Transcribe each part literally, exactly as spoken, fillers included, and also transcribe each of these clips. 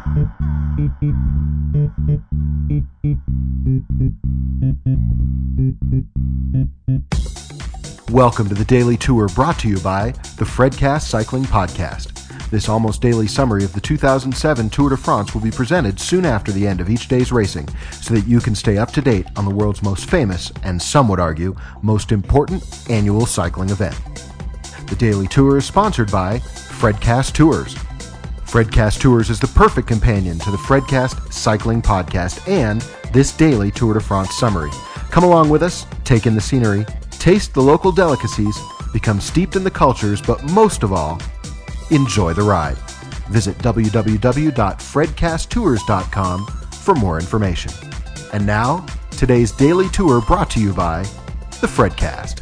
Welcome to the Daily Tour, brought to you by the Fredcast Cycling Podcast. This almost daily summary of the two thousand seven Tour de France will be presented soon after the end of each day's racing, so that you can stay up to date on the world's most famous, and some would argue, most important annual cycling event. The Daily Tour is sponsored by Fredcast Tours. Fredcast Tours is the perfect companion to the Fredcast Cycling Podcast and this daily Tour de France summary. Come along with us, take in the scenery, taste the local delicacies, become steeped in the cultures, but most of all, enjoy the ride. Visit w w w dot fredcast tours dot com for more information. And now, today's Daily Tour brought to you by the Fredcast.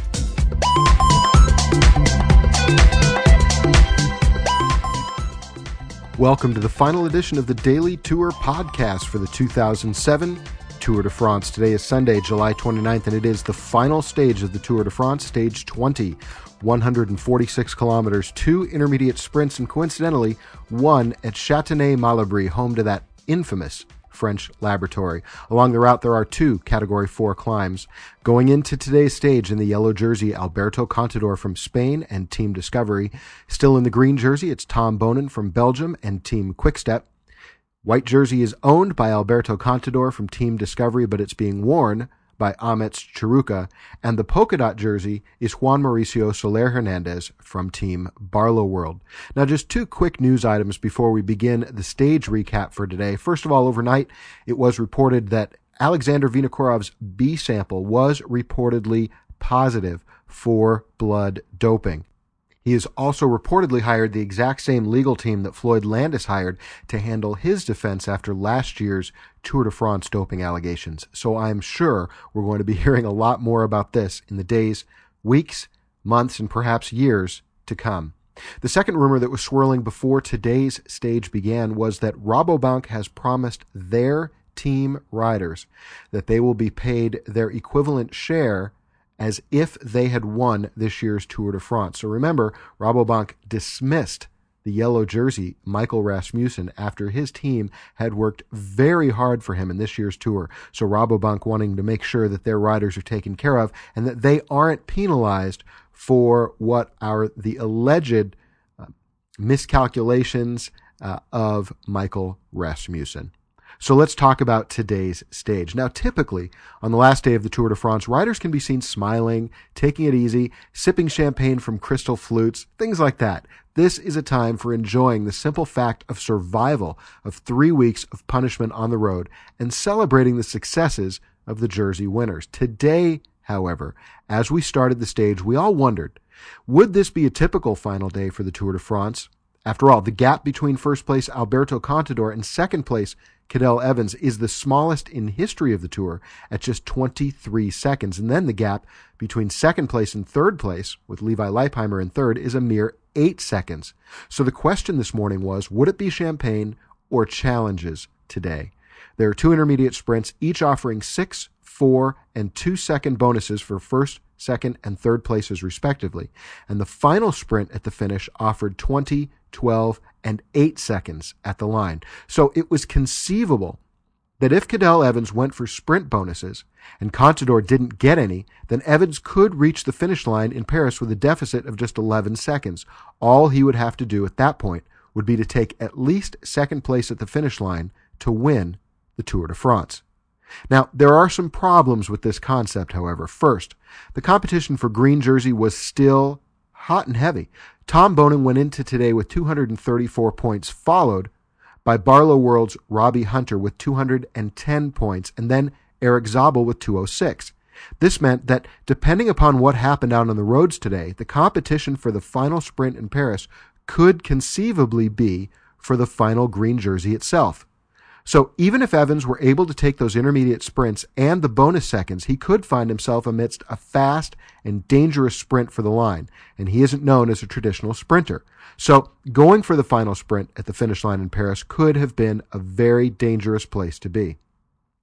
Welcome to the final edition of the Daily Tour podcast for the two thousand seven Tour de France. Today is Sunday, July twenty-ninth, and it is the final stage of the Tour de France, stage twenty. one hundred forty-six kilometers, two intermediate sprints, and coincidentally, one at Châtenay-Malabry, home to that infamous French laboratory. Along the route, there are two Category four climbs. Going into today's stage in the yellow jersey, Alberto Contador from Spain and Team Discovery. Still in the green jersey, it's Tom Boonen from Belgium and Team Quickstep. White jersey is owned by Alberto Contador from Team Discovery, but it's being worn by Amets Chiruka, and the polka dot jersey is Juan Mauricio Soler Hernandez from Team Barlow World. Now, just two quick news items before we begin the stage recap for today. First of all, overnight, it was reported that Alexander Vinokurov's B sample was reportedly positive for blood doping. He has also reportedly hired the exact same legal team that Floyd Landis hired to handle his defense after last year's Tour de France doping allegations. So I'm sure we're going to be hearing a lot more about this in the days, weeks, months, and perhaps years to come. The second rumor that was swirling before today's stage began was that Rabobank has promised their team riders that they will be paid their equivalent share as if they had won this year's Tour de France. So remember, Rabobank dismissed the yellow jersey, Michael Rasmussen, after his team had worked very hard for him in this year's Tour. So Rabobank wanting to make sure that their riders are taken care of and that they aren't penalized for what are the alleged uh, miscalculations uh, of Michael Rasmussen. So let's talk about today's stage. Now, typically, on the last day of the Tour de France, riders can be seen smiling, taking it easy, sipping champagne from crystal flutes, things like that. This is a time for enjoying the simple fact of survival of three weeks of punishment on the road and celebrating the successes of the jersey winners. Today, however, as we started the stage, we all wondered, would this be a typical final day for the Tour de France? After all, the gap between first place Alberto Contador and second place Cadel Evans is the smallest in history of the Tour at just twenty-three seconds. And then the gap between second place and third place, with Levi Leipheimer in third, is a mere eight seconds. So the question this morning was, would it be champagne or challenges today? There are two intermediate sprints, each offering six, four, and two second bonuses for first, second, and third places respectively. And the final sprint at the finish offered twenty, twelve, and eight seconds at the line. So it was conceivable that if Cadel Evans went for sprint bonuses and Contador didn't get any, then Evans could reach the finish line in Paris with a deficit of just eleven seconds. All he would have to do at that point would be to take at least second place at the finish line to win the Tour de France. Now, there are some problems with this concept, however. First, the competition for green jersey was still hot and heavy. Tom Boonen went into today with two hundred thirty-four points, followed by Barlow World's Robbie Hunter with two hundred ten points, and then Eric Zabel with two hundred six. This meant that, depending upon what happened out on the roads today, the competition for the final sprint in Paris could conceivably be for the final green jersey itself. So even if Evans were able to take those intermediate sprints and the bonus seconds, he could find himself amidst a fast and dangerous sprint for the line, and he isn't known as a traditional sprinter. So going for the final sprint at the finish line in Paris could have been a very dangerous place to be.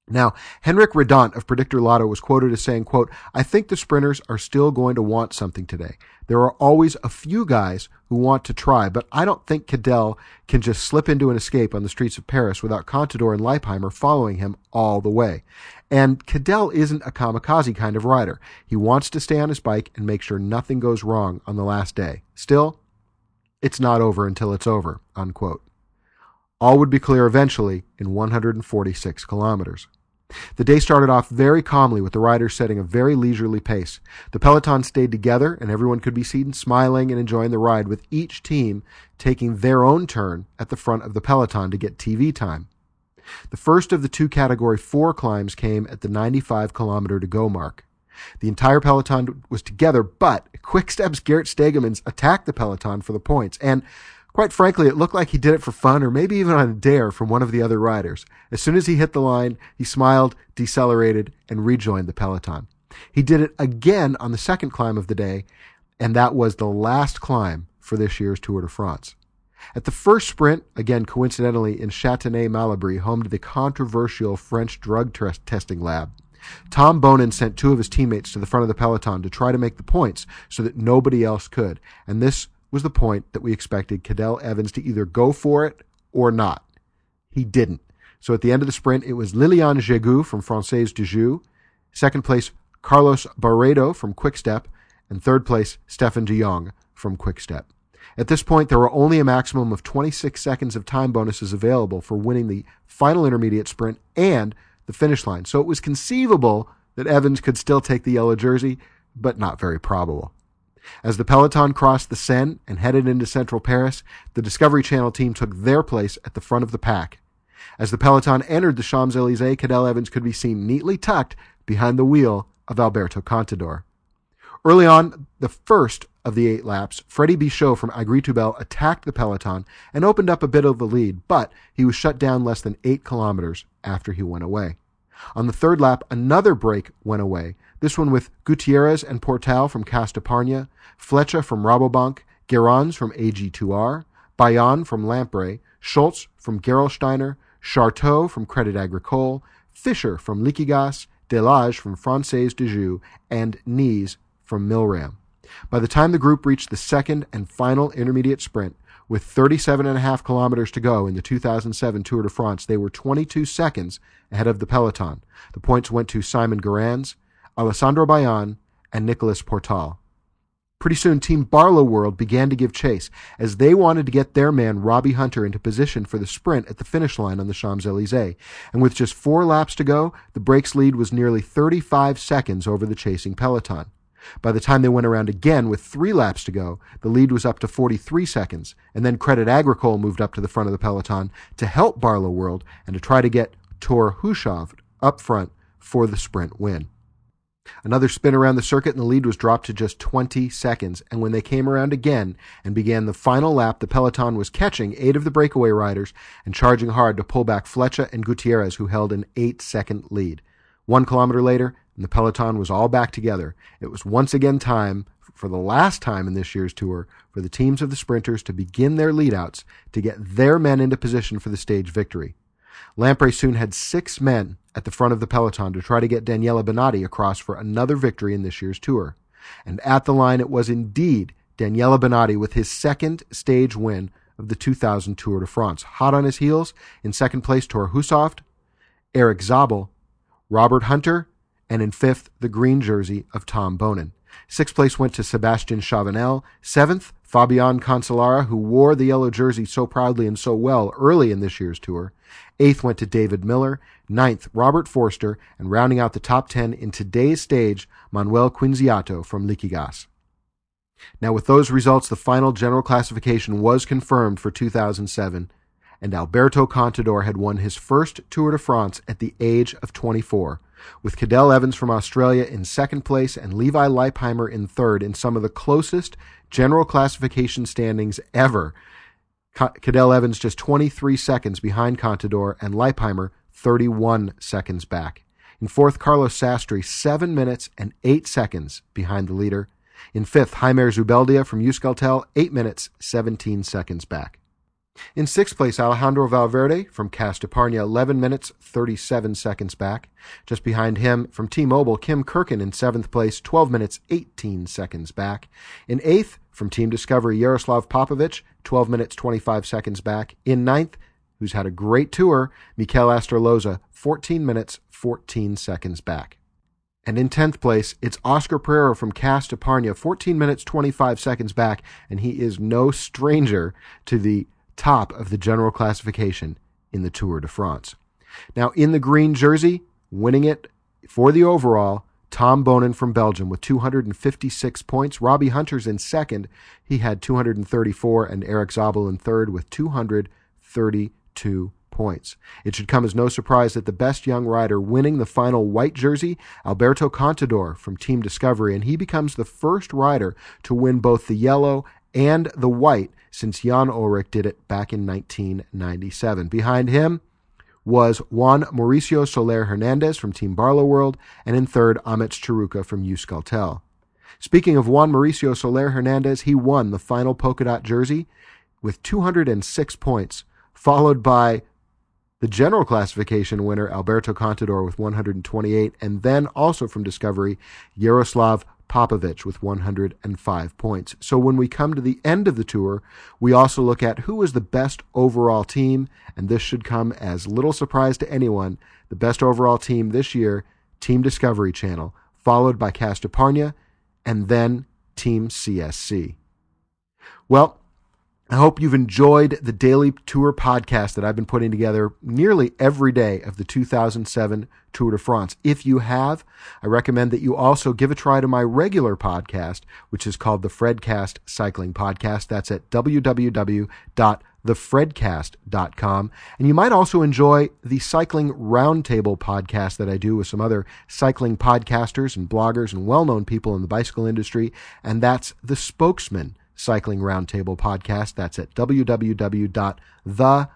Now, Henrik Redant of Predictor Lotto was quoted as saying, quote, "I think the sprinters are still going to want something today. There are always a few guys who want to try, but I don't think Cadel can just slip into an escape on the streets of Paris without Contador and Leipheimer following him all the way." And Cadel isn't a kamikaze kind of rider. He wants to stay on his bike and make sure nothing goes wrong on the last day. Still, it's not over until it's over, unquote. All would be clear eventually in one hundred forty-six kilometers. The day started off very calmly with the riders setting a very leisurely pace. The peloton stayed together and everyone could be seen smiling and enjoying the ride, with each team taking their own turn at the front of the peloton to get T V time. The first of the two Category four climbs came at the ninety-five kilometer to go mark. The entire peloton was together, but Quick-Step's Gerrit Steegmans attacked the peloton for the points, and quite frankly, it looked like he did it for fun or maybe even on a dare from one of the other riders. As soon as he hit the line, he smiled, decelerated, and rejoined the peloton. He did it again on the second climb of the day, and that was the last climb for this year's Tour de France. At the first sprint, again coincidentally in Châtenay-Malabry, home to the controversial French drug test testing lab, Tom Boonen sent two of his teammates to the front of the peloton to try to make the points so that nobody else could, and this was the point that we expected Cadel Evans to either go for it or not. He didn't. So at the end of the sprint, it was Lilian Jégou from Française du Jus, second place Carlos Barredo from Quick-Step, and third place Stefan de Jong from Quick-Step. At this point, there were only a maximum of twenty-six seconds of time bonuses available for winning the final intermediate sprint and the finish line, so it was conceivable that Evans could still take the yellow jersey, but not very probable. As the peloton crossed the Seine and headed into central Paris, the Discovery Channel team took their place at the front of the pack. As the peloton entered the Champs-Élysées, Cadel Evans could be seen neatly tucked behind the wheel of Alberto Contador. Early on, the first of the eight laps, Freddy Bichot from Agritoubel attacked the peloton and opened up a bit of the lead, but he was shut down less than eight kilometers after he went away. On the third lap, another break went away, this one with Gutierrez and Portal from Castepargne, Flecha from Rabobank, Gerrans from A G two R, Bayan from Lampre, Schultz from Gerolsteiner, Charteau from Credit Agricole, Fischer from Liquigas, Delage from Française du Jus, and Nies from Milram. By the time the group reached the second and final intermediate sprint, with thirty-seven and a half kilometers to go in the two thousand seven Tour de France, they were twenty-two seconds ahead of the peloton. The points went to Simon Gerrans, Alessandro Bayan, and Nicolas Portal. Pretty soon, Team Barlow World began to give chase, as they wanted to get their man Robbie Hunter into position for the sprint at the finish line on the Champs-Élysées. And with just four laps to go, the break's lead was nearly thirty-five seconds over the chasing peloton. By the time they went around again with three laps to go, the lead was up to forty-three seconds, and then Credit Agricole moved up to the front of the peloton to help Barlow World and to try to get Thor Hushovd up front for the sprint win. Another spin around the circuit and the lead was dropped to just twenty seconds, and when they came around again and began the final lap, the peloton was catching eight of the breakaway riders and charging hard to pull back Flecha and Gutierrez, who held an eight-second lead. One kilometer later, and the peloton was all back together. It was once again time, for the last time in this year's tour, for the teams of the sprinters to begin their leadouts to get their men into position for the stage victory. Lampre soon had six men at the front of the peloton to try to get Daniele Bonatti across for another victory in this year's tour. And at the line, it was indeed Daniele Bonatti with his second stage win of the two thousand Tour de France. Hot on his heels, in second place, Thor Hushovd, Eric Zabel, Robert Hunter, and in fifth, the green jersey of Tom Boonen. Sixth place went to Sebastian Chavanel. Seventh, Fabian Cancellara, who wore the yellow jersey so proudly and so well early in this year's tour. Eighth went to David Miller. Ninth, Robert Forster. And rounding out the top ten in today's stage, Manuel Quinziato from Liquigas. Now, with those results, the final general classification was confirmed for two thousand seven, and Alberto Contador had won his first Tour de France at the age of twenty-four, with Cadel Evans from Australia in second place and Levi Leipheimer in third in some of the closest general classification standings ever. Cadel Evans just twenty-three seconds behind Contador and Leipheimer thirty-one seconds back. In fourth, Carlos Sastre, seven minutes and eight seconds behind the leader. In fifth, Jaime Zubeldia from Euskaltel, eight minutes, seventeen seconds back. In sixth place, Alejandro Valverde from Castaparna, eleven minutes, thirty-seven seconds back. Just behind him, from T-Mobile, Kim Kirkin in seventh place, twelve minutes, eighteen seconds back. In eighth, from Team Discovery, Yaroslav Popovic, twelve minutes, twenty-five seconds back. In ninth, who's had a great tour, Mikel Astarloza, fourteen minutes, fourteen seconds back. And in tenth place, it's Oscar Pereira from Castaparna, fourteen minutes, twenty-five seconds back, and he is no stranger to the top of the general classification in the Tour de France. Now, in the green jersey, winning it for the overall, Tom Bonen from Belgium with two hundred fifty-six points. Robbie Hunter's in second. He had two hundred thirty-four, and Eric Zabel in third with two hundred thirty-two points. It should come as no surprise that the best young rider winning the final white jersey, Alberto Contador from Team Discovery, and he becomes the first rider to win both the yellow and the white since Jan Ullrich did it back in nineteen ninety-seven. Behind him was Juan Mauricio Soler Hernandez from Team Barlow World, and in third, Amets Chiruka from Euskaltel. Speaking of Juan Mauricio Soler Hernandez, he won the final polka dot jersey with two hundred six points, followed by the general classification winner, Alberto Contador, with one hundred twenty-eight, and then also from Discovery, Yaroslav Popovic with one hundred five points. So when we come to the end of the tour, we also look at who was the best overall team, and this should come as little surprise to anyone. The best overall team this year, Team Discovery Channel, followed by Castaparna, and then Team C S C. Well, I hope you've enjoyed the Daily Tour podcast that I've been putting together nearly every day of the two thousand seven Tour de France. If you have, I recommend that you also give a try to my regular podcast, which is called the Fredcast Cycling Podcast. That's at w w w dot the fredcast dot com. And you might also enjoy the Cycling Roundtable podcast that I do with some other cycling podcasters and bloggers and well-known people in the bicycle industry, and that's the Spokesman Cycling Roundtable podcast. That's at w w w dot the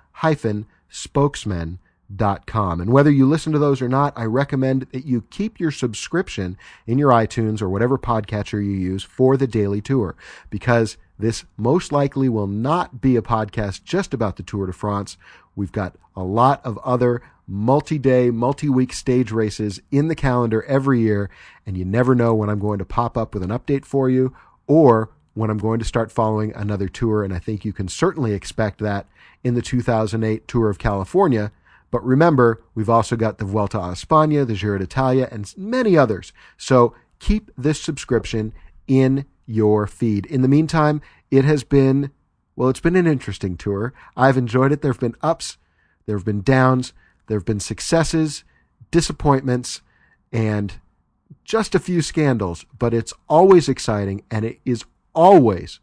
spokesman dot com. And whether you listen to those or not, I recommend that you keep your subscription in your iTunes or whatever podcatcher you use for the Daily Tour, because this most likely will not be a podcast just about the Tour de France. We've got a lot of other multi-day, multi-week stage races in the calendar every year, and you never know when I'm going to pop up with an update for you or when I'm going to start following another tour, and I think you can certainly expect that in the two thousand eight Tour of California. But remember, we've also got the Vuelta a España, the Giro d'Italia, and many others. So keep this subscription in your feed. In the meantime, it has been, well, it's been an interesting tour. I've enjoyed it. There have been ups, there have been downs, there have been successes, disappointments, and just a few scandals. But it's always exciting, and it is always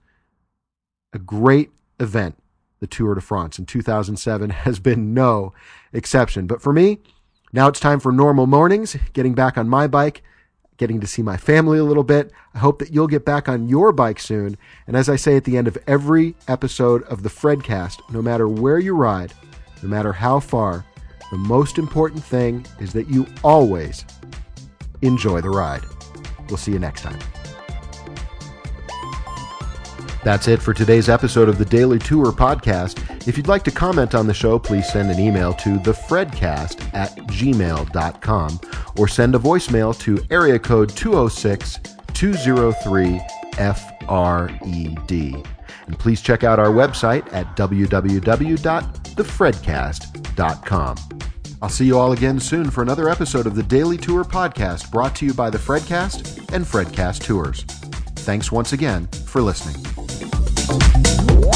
a great event. The Tour de France in two thousand seven has been no exception. But for me, now it's time for normal mornings, getting back on my bike, getting to see my family a little bit. I hope that you'll get back on your bike soon. And as I say at the end of every episode of the Fredcast, no matter where you ride, no matter how far, the most important thing is that you always enjoy the ride. We'll see you next time. That's it for today's episode of the Daily Tour podcast. If you'd like to comment on the show, please send an email to thefredcast at gmail dot com or send a voicemail to area code two oh six, two oh three, F R E D. And please check out our website at w w w dot the fredcast dot com. I'll see you all again soon for another episode of the Daily Tour podcast brought to you by the Fredcast and Fredcast Tours. Thanks once again for listening.